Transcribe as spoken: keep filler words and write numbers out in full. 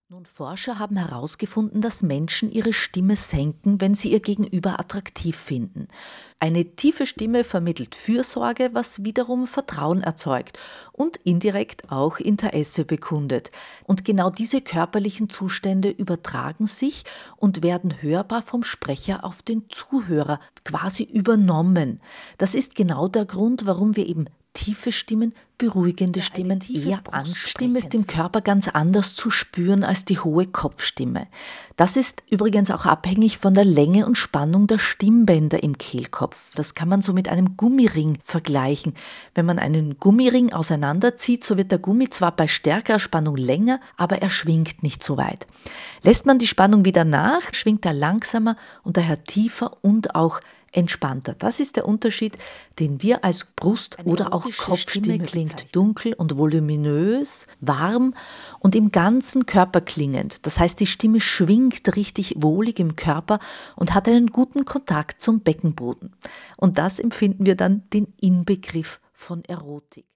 Nun, Forscher haben herausgefunden, dass Menschen ihre Stimme senken, wenn sie ihr Gegenüber attraktiv finden. Eine tiefe Stimme vermittelt Fürsorge, was wiederum Vertrauen erzeugt und indirekt auch Interesse bekundet. Und genau diese körperlichen Zustände übertragen sich und werden hörbar vom Sprecher auf den Zuhörer quasi übernommen. Das ist genau der Grund, warum wir eben tiefe Stimmen, beruhigende Ja, eine Stimmen tiefe eher anstimmen, ist Brustsprechendste. im Körper ganz anders zu spüren als die hohe Kopfstimme. Das ist übrigens auch abhängig von der Länge und Spannung der Stimmbänder im Kehlkopf. Das kann man so mit einem Gummiring vergleichen. Wenn man einen Gummiring auseinanderzieht, so wird der Gummi zwar bei stärkerer Spannung länger, aber er schwingt nicht so weit. Lässt man die Spannung wieder nach, schwingt er langsamer und daher tiefer und auch entspannter. Das ist der Unterschied, den wir als Brust- Eine oder auch erotische Kopfstimme Stimme klingt bezeichnen. dunkel und voluminös, warm und im ganzen Körper klingend. Das heißt, die Stimme schwingt richtig wohlig im Körper und hat einen guten Kontakt zum Beckenboden. Und das empfinden wir dann den Inbegriff von Erotik.